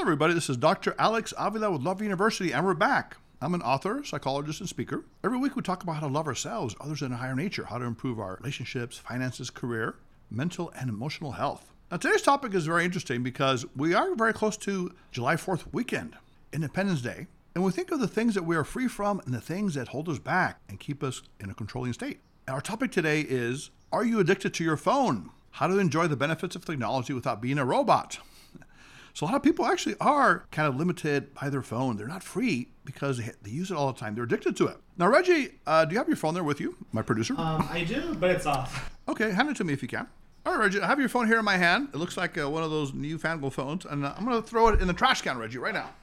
everybody. This is Dr. Alex Avila with Love University, and we're back. I'm an author, psychologist, and speaker. Every week we talk about how to love ourselves, others, and a higher nature, how to improve our relationships, finances, career, mental, and emotional health. Now, today's topic is very interesting because we are very close to July 4th weekend, Independence Day, and we think of the things that we are free from and the things that hold us back and keep us in a controlling state. And our topic today is, are you addicted to your phone? How to enjoy the benefits of technology without being a robot. So a lot of people actually are kind of limited by their phone. They're not free because they use it all the time. They're addicted to it. Now, Reggie, do you have your phone there with you, my producer? I do, but it's off. Okay, hand it to me if you can. All right, Reggie, I have your phone here in my hand. It looks like one of those newfangled phones, and I'm going to throw it in the trash can, Reggie, right now.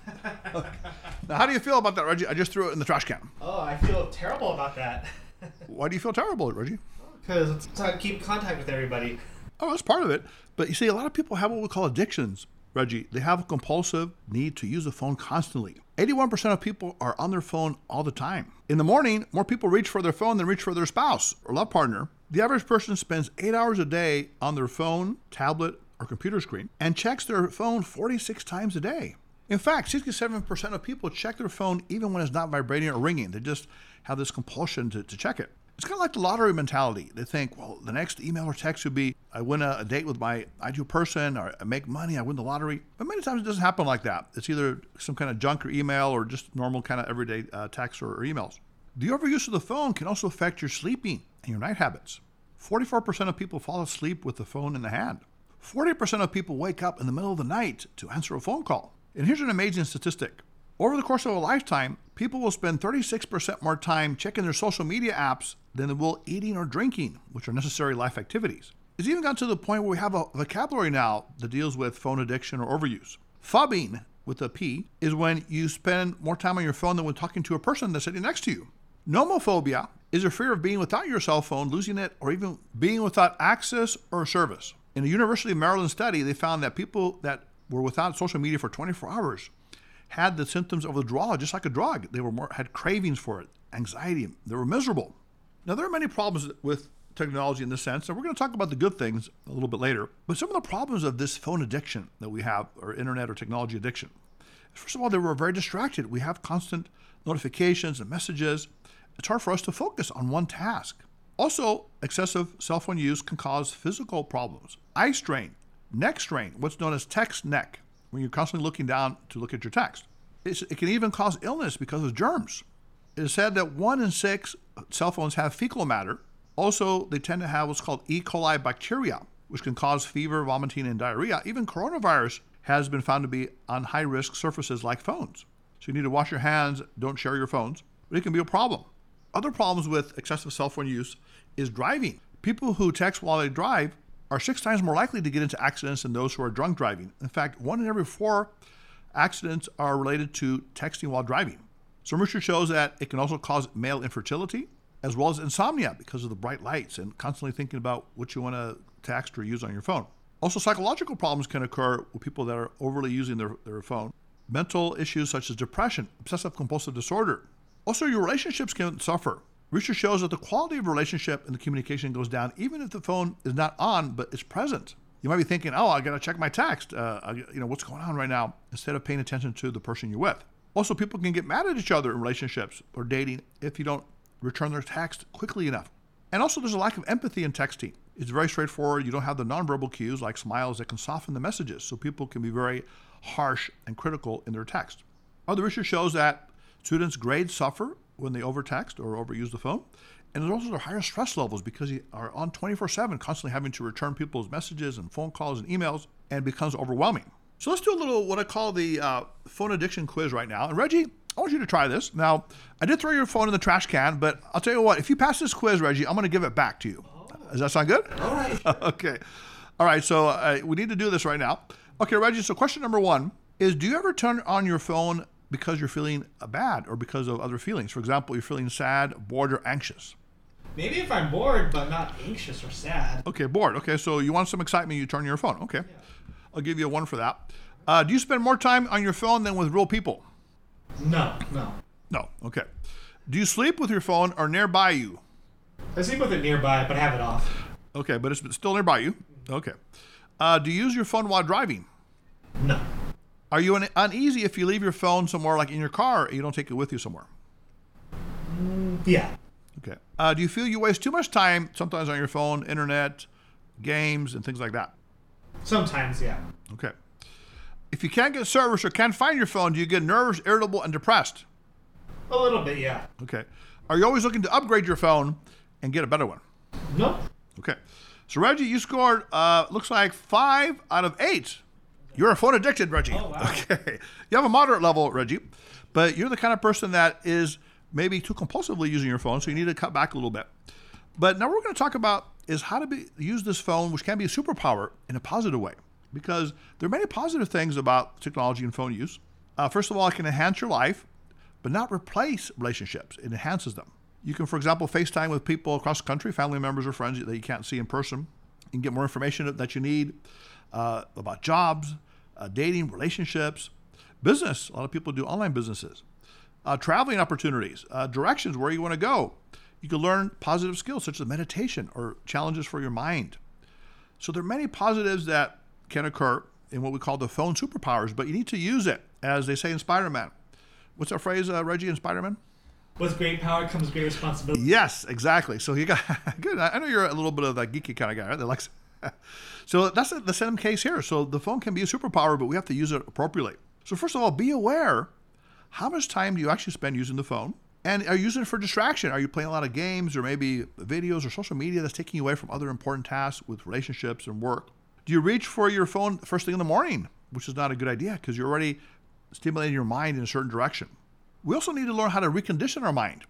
Now, how do you feel about that, Reggie? I just threw it in the trash can. Oh, I feel terrible about that. Why do you feel terrible, Reggie? Because it's to keep contact with everybody. Oh, that's part of it. But you see, a lot of people have what we call addictions, Reggie. They have a compulsive need to use the phone constantly. 81% of people are on their phone all the time. In the morning, more people reach for their phone than reach for their spouse or love partner. The average person spends 8 hours a day on their phone, tablet, or computer screen and checks their phone 46 times a day. In fact, 67% of people check their phone even when it's not vibrating or ringing. They just have this compulsion to check it. It's kind of like the lottery mentality. They think, well, the next email or text would be, I win a date with my ideal person, or I make money, I win the lottery. But many times it doesn't happen like that. It's either some kind of junk or email or just normal kind of everyday text or emails. The overuse of the phone can also affect your sleeping and your night habits. 44% of people fall asleep with the phone in the hand. 40% of people wake up in the middle of the night to answer a phone call. And here's an amazing statistic. Over the course of a lifetime, people will spend 36% more time checking their social media apps than they will eating or drinking, which are necessary life activities. It's even gotten to the point where we have a vocabulary now that deals with phone addiction or overuse. Phubbing, with a P, is when you spend more time on your phone than when talking to a person that's sitting next to you. Nomophobia is a fear of being without your cell phone, losing it, or even being without access or service. In a University of Maryland study, they found that people that were without social media for 24 hours had the symptoms of withdrawal, just like a drug. They had cravings for it, anxiety. They were miserable. Now, there are many problems with technology in this sense, and we're going to talk about the good things a little bit later. But some of the problems of this phone addiction that we have, or internet or technology addiction, first of all, they were very distracted. We have constant notifications and messages. It's hard for us to focus on one task. Also, excessive cell phone use can cause physical problems. Eye strain, neck strain, what's known as text neck, when you're constantly looking down to look at your text. It can even cause illness because of germs. It is said that 1 in 6 cell phones have fecal matter. Also, they tend to have what's called E. coli bacteria, which can cause fever, vomiting, and diarrhea. Even coronavirus has been found to be on high-risk surfaces like phones. So you need to wash your hands, don't share your phones, but it can be a problem. Other problems with excessive cell phone use is driving. People who text while they drive are 6 times more likely to get into accidents than those who are drunk driving. In fact, 1 in every 4 accidents are related to texting while driving. Some research shows that it can also cause male infertility, as well as insomnia because of the bright lights and constantly thinking about what you want to text or use on your phone. Also, psychological problems can occur with people that are overly using their phone. Mental issues such as depression, obsessive compulsive disorder. Also, your relationships can suffer. Research shows that the quality of relationship and the communication goes down even if the phone is not on, but it's present. You might be thinking, oh, I got to check my text. What's going on right now? Instead of paying attention to the person you're with. Also, people can get mad at each other in relationships or dating if you don't return their text quickly enough. And also, there's a lack of empathy in texting. It's very straightforward. You don't have the nonverbal cues like smiles that can soften the messages, so people can be very harsh and critical in their text. Other research shows that students' grades suffer when they overtext or overuse the phone. And there's also higher stress levels because you are on 24/7, constantly having to return people's messages and phone calls and emails, and it becomes overwhelming. So let's do a little what I call the phone addiction quiz right now. And Reggie, I want you to try this. Now, I did throw your phone in the trash can, but I'll tell you what, if you pass this quiz, Reggie, I'm going to give it back to you. Does that sound good? All right. Okay. All right, so we need to do this right now. Okay, Reggie, so question number 1 is, do you ever turn on your phone because you're feeling bad or because of other feelings? For example, you're feeling sad, bored, or anxious. Maybe if I'm bored, but not anxious or sad. Okay, bored. Okay, so you want some excitement, you turn your phone. Okay. Yeah. I'll give you a 1 for that. Do you spend more time on your phone than with real people? No. No, okay. Do you sleep with your phone or nearby you? I sleep with it nearby, but I have it off. Okay, but it's still nearby you? Okay. Do you use your phone while driving? No. Are you uneasy if you leave your phone somewhere, like in your car, and you don't take it with you somewhere? Yeah. Okay. Do you feel you waste too much time sometimes on your phone, internet, games, and things like that? Sometimes, yeah. Okay. If you can't get service or can't find your phone, do you get nervous, irritable, and depressed? A little bit, yeah. Okay. Are you always looking to upgrade your phone and get a better one? Nope. Okay. So, Reggie, you scored, looks like 5 out of 8. You're a phone addicted, Reggie. Oh, wow. Okay. You have a moderate level, Reggie, but you're the kind of person that is maybe too compulsively using your phone, so you need to cut back a little bit. But now what we're going to talk about is how to use this phone, which can be a superpower, in a positive way, because there are many positive things about technology and phone use. First of all, it can enhance your life, but not replace relationships. It enhances them. You can, for example, FaceTime with people across the country, family members or friends that you can't see in person. You can get more information that you need about jobs, dating, relationships, business. A lot of people do online businesses. Traveling opportunities, directions where you want to go. You can learn positive skills such as meditation or challenges for your mind. So there are many positives that can occur in what we call the phone superpowers, but you need to use it, as they say in Spider-Man. What's our phrase, Reggie, in Spider-Man? With great power comes great responsibility. Yes, exactly. So you got good. I know you're a little bit of that geeky kind of guy, right? That likes. So that's the same case here. So the phone can be a superpower, but we have to use it appropriately. So first of all, be aware. How much time do you actually spend using the phone? And are you using it for distraction? Are you playing a lot of games or maybe videos or social media that's taking you away from other important tasks with relationships and work? Do you reach for your phone first thing in the morning, which is not a good idea because you're already stimulating your mind in a certain direction? We also need to learn how to recondition our mind.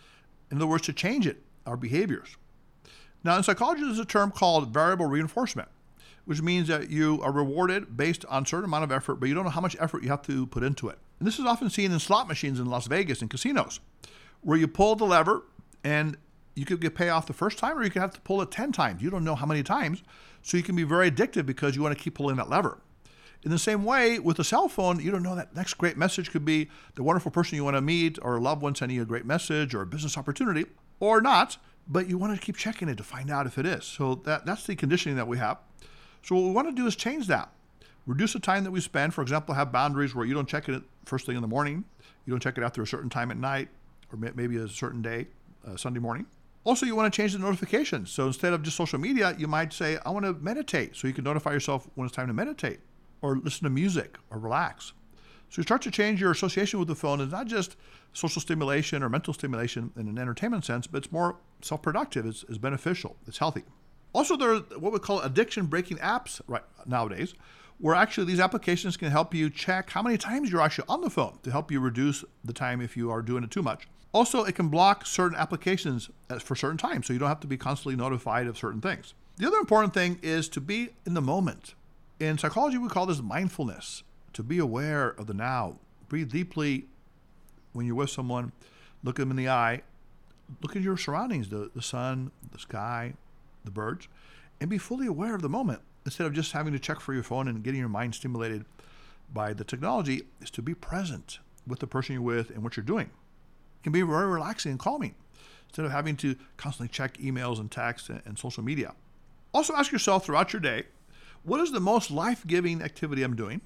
In other words, to change it, our behaviors. Now, in psychology, there's a term called variable reinforcement, which means that you are rewarded based on a certain amount of effort, but you don't know how much effort you have to put into it. And this is often seen in slot machines in Las Vegas and casinos, where you pull the lever and you could get payoff the first time, or you could have to pull it 10 times. You don't know how many times, so you can be very addictive because you want to keep pulling that lever. In the same way, with a cell phone, you don't know that next great message could be the wonderful person you want to meet or a loved one sending you a great message or a business opportunity, or not, but you want to keep checking it to find out if it is. So that's the conditioning that we have. So what we want to do is change that. Reduce the time that we spend. For example, have boundaries where you don't check it first thing in the morning. You don't check it after a certain time at night or maybe a certain day, Sunday morning. Also, you want to change the notifications. So instead of just social media, you might say, I want to meditate. So you can notify yourself when it's time to meditate or listen to music or relax. So you start to change your association with the phone. It's not just social stimulation or mental stimulation in an entertainment sense, but it's more self-productive. It's beneficial. It's healthy. Also, there are what we call addiction-breaking apps right nowadays, where actually these applications can help you check how many times you're actually on the phone to help you reduce the time if you are doing it too much. Also, it can block certain applications for certain times, so you don't have to be constantly notified of certain things. The other important thing is to be in the moment. In psychology, we call this mindfulness, to be aware of the now. Breathe deeply when you're with someone. Look them in the eye. Look at your surroundings, the sun, the sky, the birds, and be fully aware of the moment. Instead of just having to check for your phone and getting your mind stimulated by the technology, is to be present with the person you're with and what you're doing. It can be very relaxing and calming instead of having to constantly check emails and texts and social media. Also ask yourself throughout your day, what is the most life-giving activity I'm doing?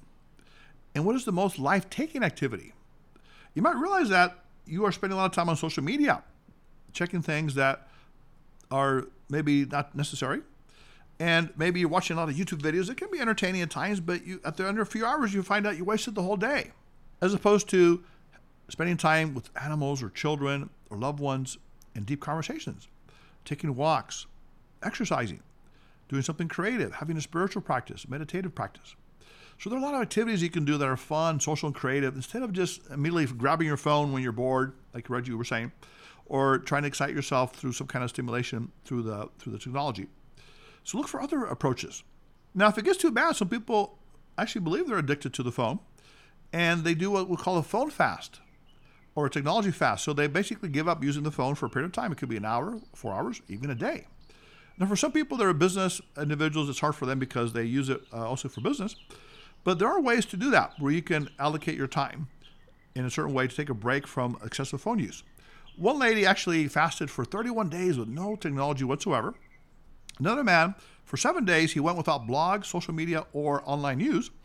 And what is the most life-taking activity? You might realize that you are spending a lot of time on social media, checking things that are maybe not necessary. And maybe you're watching a lot of YouTube videos. It can be entertaining at times, but after under a few hours, you find out you wasted the whole day. As opposed to spending time with animals or children or loved ones in deep conversations, taking walks, exercising, doing something creative, having a spiritual practice, meditative practice. So there are a lot of activities you can do that are fun, social, and creative, instead of just immediately grabbing your phone when you're bored, like Reggie were saying, or trying to excite yourself through some kind of stimulation through the technology. So look for other approaches. Now, if it gets too bad, some people actually believe they're addicted to the phone, and they do what we call a phone fast or a technology fast. So they basically give up using the phone for a period of time. It could be an hour, 4 hours, even a day. Now, for some people that are business individuals, it's hard for them because they use it also for business. But there are ways to do that where you can allocate your time in a certain way to take a break from excessive phone use. One lady actually fasted for 31 days with no technology whatsoever. Another man, for 7 days, he went without blogs, social media, or online news.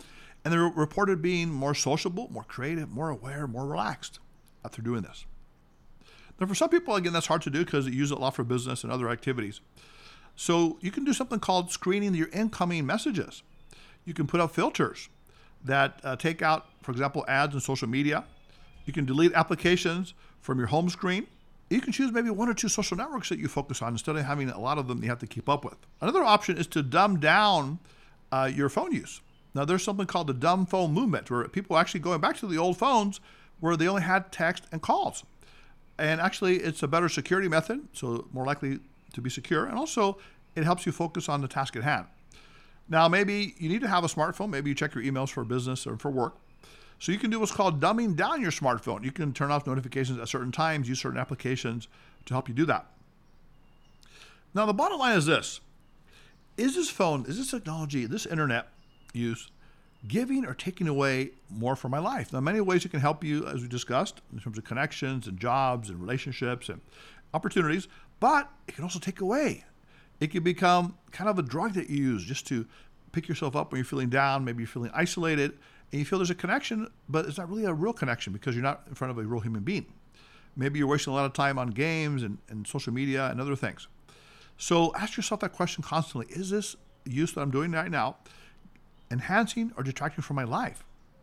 And they're reported being more sociable, more creative, more aware, more relaxed after doing this. Now, for some people, again, that's hard to do because they use it a lot for business and other activities. So you can do something called screening your incoming messages. You can put up filters that take out, for example, ads on social media. You can delete applications from your home screen. You can choose maybe 1 or 2 social networks that you focus on instead of having a lot of them you have to keep up with. Another option is to dumb down your phone use. Now, there's something called the dumb phone movement, where people are actually going back to the old phones where they only had text and calls. And actually, it's a better security method, so more likely to be secure. And also, it helps you focus on the task at hand. Now, maybe you need to have a smartphone. Maybe you check your emails for business or for work. So you can do what's called dumbing down your smartphone. You can turn off notifications at certain times, use certain applications to help you do that. Now, the bottom line is this. Is this phone, is this technology, this internet use giving or taking away more from my life? Now, many ways it can help you, as we discussed, in terms of connections and jobs and relationships and opportunities, but it can also take away. It can become kind of a drug that you use just to pick yourself up when you're feeling down, maybe you're feeling isolated, and you feel there's a connection, but it's not really a real connection because you're not in front of a real human being. Maybe you're wasting a lot of time on games and social media and other things. So ask yourself that question constantly. Is this use that I'm doing right now enhancing or detracting from my life?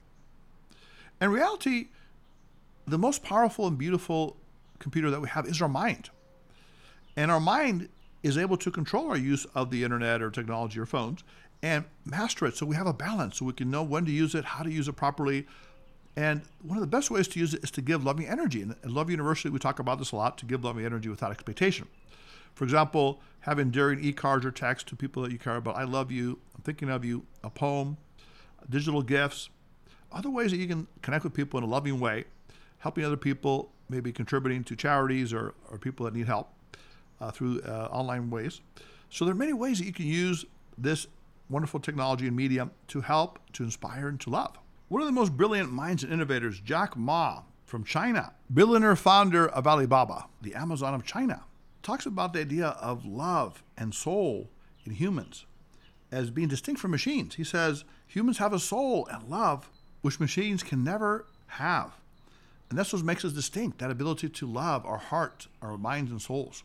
In reality, the most powerful and beautiful computer that we have is our mind. And our mind is able to control our use of the internet or technology or phones and master it so we have a balance, so we can know when to use it, how to use it properly. And one of the best ways to use it is to give loving energy. And at Love University, we talk about this a lot, to give loving energy without expectation. For example, have endearing e-cards or texts to people that you care about. I love you, I'm thinking of you, a poem, digital gifts, other ways that you can connect with people in a loving way, helping other people, maybe contributing to charities or people that need help through online ways. So there are many ways that you can use this wonderful technology and media to help, to inspire, and to love. One of the most brilliant minds and innovators, Jack Ma from China, billionaire founder of Alibaba, the Amazon of China, talks about the idea of love and soul in humans as being distinct from machines. He says humans have a soul and love which machines can never have. And that's what makes us distinct, that ability to love our heart, our minds and souls.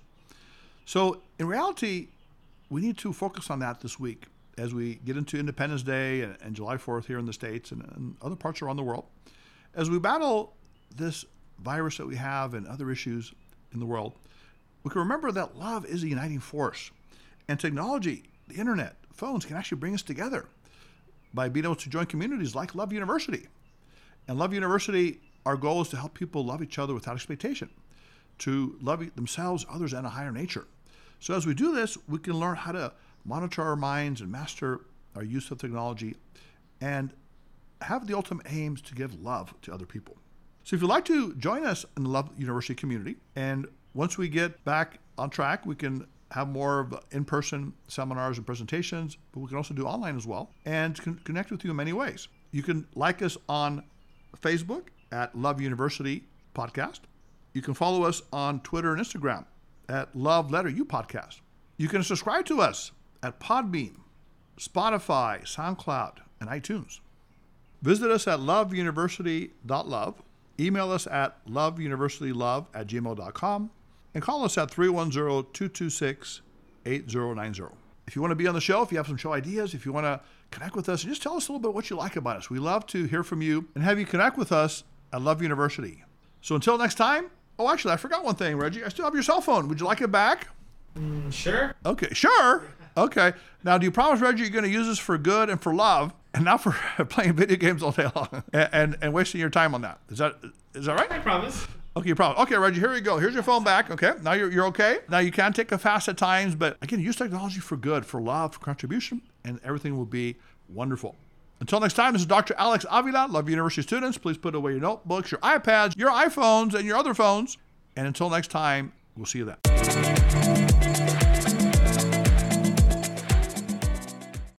So in reality, we need to focus on that this week as we get into Independence Day and July 4th here in the States and other parts around the world. As we battle this virus that we have and other issues in the world, we can remember that love is a uniting force. And technology, the internet, phones can actually bring us together by being able to join communities like Love University. And Love University, our goal is to help people love each other without expectation, to love themselves, others, and a higher nature. So as we do this, we can learn how to monitor our minds and master our use of technology and have the ultimate aims to give love to other people. So if you'd like to join us in the Love University community, and once we get back on track, we can have more of in-person seminars and presentations, but we can also do online as well and connect with you in many ways. You can like us on Facebook at Love University Podcast. You can follow us on Twitter and Instagram at Love Letter U Podcast. You can subscribe to us at Podbean, Spotify, SoundCloud, and iTunes. Visit us at loveuniversity.love. Email us at loveuniversitylove@gmail.com. And call us at 310-226-8090. If you want to be on the show, if you have some show ideas, if you want to connect with us, just tell us a little bit what you like about us. We love to hear from you and have you connect with us at Love University. So until next time, oh, actually, I forgot one thing, Reggie. I still have your cell phone. Would you like it back? Sure. Okay, sure. Okay. Now, do you promise, Reggie, you're going to use this for good and for love and not for playing video games all day long and wasting your time on that? Is that right? I promise. Okay, you promise. Okay, Reggie, here we go. Here's your phone back. Okay, now you're okay. Now you can take a fast at times, but again, use technology for good, for love, for contribution, and everything will be wonderful. Until next time, this is Dr. Alex Avila, Love University students. Please put away your notebooks, your iPads, your iPhones, and your other phones. And until next time, we'll see you then.